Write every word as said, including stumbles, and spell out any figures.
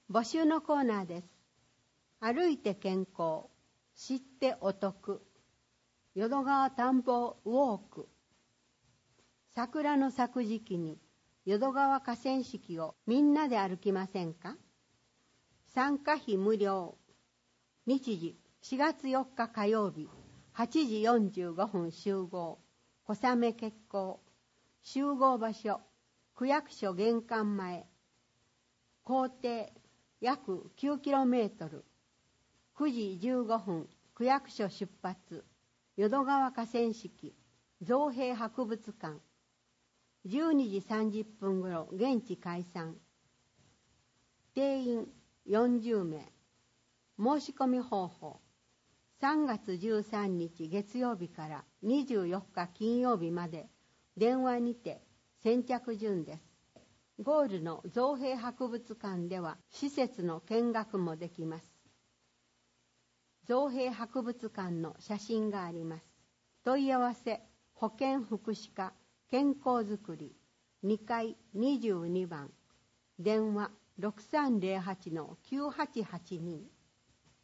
募集のコーナーです。歩いて健康、知ってお得、淀川田んぼウォーク。桜の咲く時期に淀川河川敷をみんなで歩きませんか？参加費無料。日時しがつよっか火曜日はちじよんじゅうごふん集合。小雨決行。集合場所区役所玄関前。行程約 きゅうキロメートル。くじじゅうごふん区役所出発。淀川河川敷造幣博物館。じゅうにじさんじゅっぷん頃現地解散。定員よんじゅうめい。申し込み方法。さんがつじゅうさんにち月曜日からにじゅうよっか金曜日まで電話にて先着順です。ゴールの造幣博物館では施設の見学もできます。造幣博物館の写真があります。問い合わせ保健福祉課健康づくりにかいにじゅうにばん。電話 ろくさんぜろはちのきゅうはちはちに。